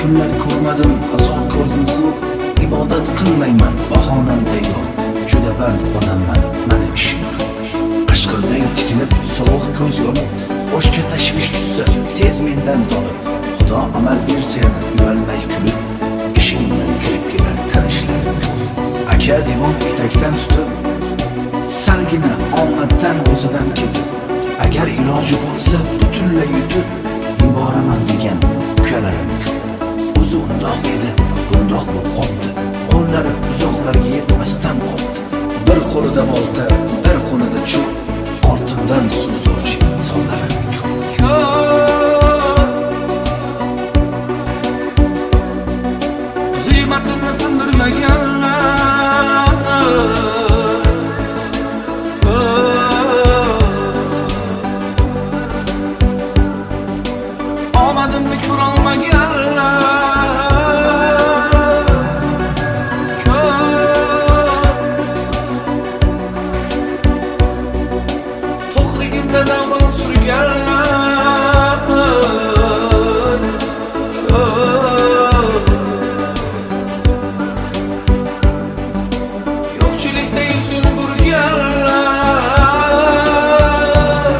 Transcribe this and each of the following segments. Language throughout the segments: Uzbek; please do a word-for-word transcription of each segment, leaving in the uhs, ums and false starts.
kunlar ko'rmadim, azob ko'rdim xo'p. Ibodat qilmayman, bahonamda yo'q. Juda band odamman, mana ishim. Qashqirday tikilib, sovuq ko'z yonib, boshga tashvish tushsa, tez mendan tolib. Xudo amal bersa, uyalmay kulib, eshigimdan kirib kelar tanishlarim ko'p. Aka devon etakdan tutib, salgina omaddan o'zidan ketib, agar iloji bo'lsa butunlay yutib yuboraman degan ukalarim ko'p. O'zi undoq edi, bundoq bo'lib qoldi. Qo'llari uzoqlarga yetmasdan qoldi. Bir qo'lida bolta, bir qo'lida cho'p, ortimdan so'zlovchi insonlarim ko'p. G'iybatimni tindirmaganlar, omadimni ko'rolmaganlar. Yo'qchilikda yuzin burganlar,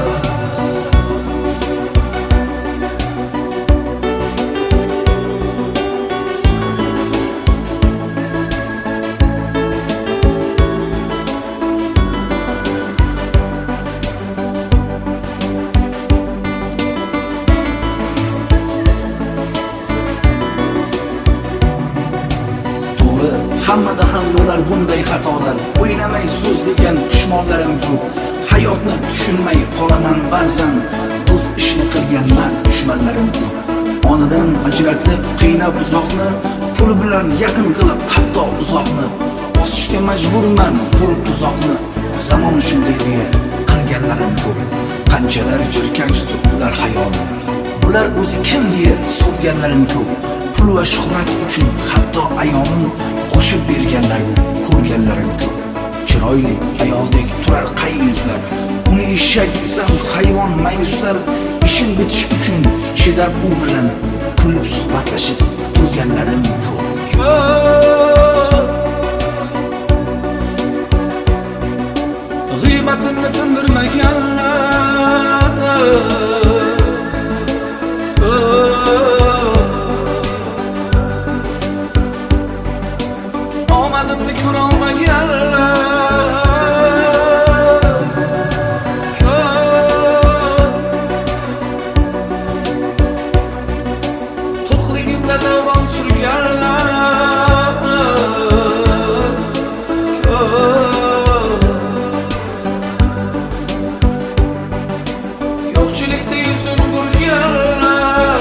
hammada ham bo'lar bunday xatolar. O'ynamay so'z degan dushmonlarim ko'p. Hayotni tushunmay qolaman ba'zan. Do'st ishni qilganman, dushmanlarim ko'p. Onadan ajratib, qiynab uzoqni, pul bilan yaqin qilib hatto uzoqni. Bosishga majburman ko'rib tuzoqni. Zamon shunday deya qilganlarim ko'p. Qanchalar jirkanchdir ular hayolim. Bular o'zi kim deya so'rganlarim ko'p. Pul va shuhrat uchun hatto ayolim qo'shib berganlarni ko'rganlarim ko'p. Chiroyli ayoldek turar qay yuzlar, uni eshak desam hayvon mayuslar. Ishim bitish uchun chidab u bilan kulib suhbatlashib turganlarim ko'p. G'iybatimni tindirmaganlar, omadimni ko'rolmaganlar. To'qligimda davron surganlar, yo'qchilikda yuzin burganlar.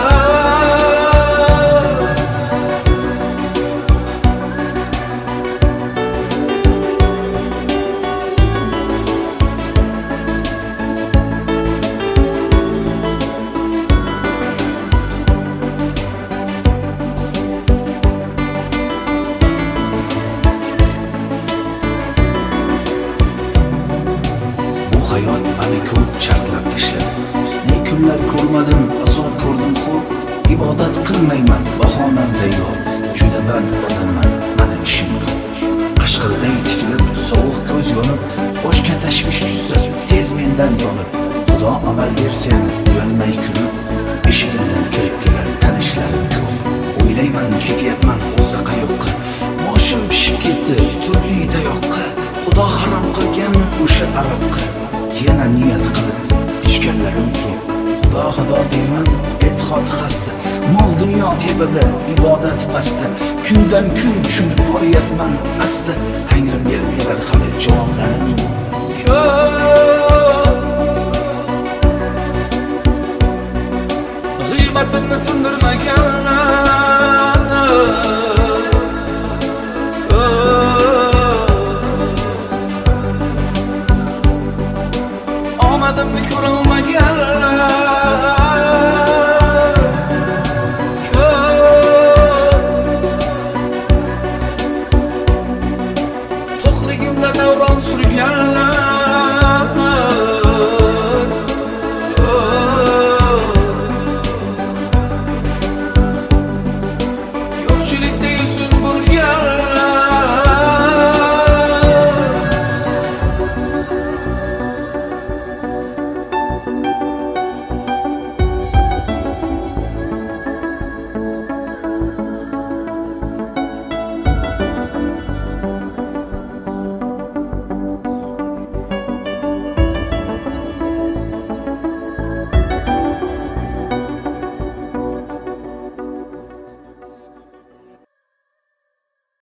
Hayot meni ko'p charklab tashladi. Ne kunlar ko'rmadim, azob ko'rdim xo'p. Ibodat qilmayman, bahonamda yo'q. Juda band odamman, mana ishim ko'p. Qashqirday tikilib, sovuq ko'z yonib, boshga tashvish tushsa, tez mendan yonib. Xudo amal bersa, uyalmay kulib, eshigimdan kirib kelar tanishlarim ko'p. O'ylayman ketyapman o'zi qayoqqa, boshim pishib ketdi turli tayoqqa. Xudo harom qilgan o'sha aroqqa yana niyat qilib ichganlarim ko'p. Xudo xudo deyman, e'tiqod xasta, mol dunyo tepada, ibodat pasta. Kundan kun tushunib boryapman asta, Tangrimga berar hali javoblarim ko'p. G'iybatimni tindirmaganlar,